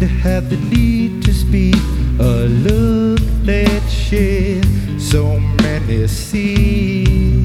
have the need to speak, a look that shed so many seas.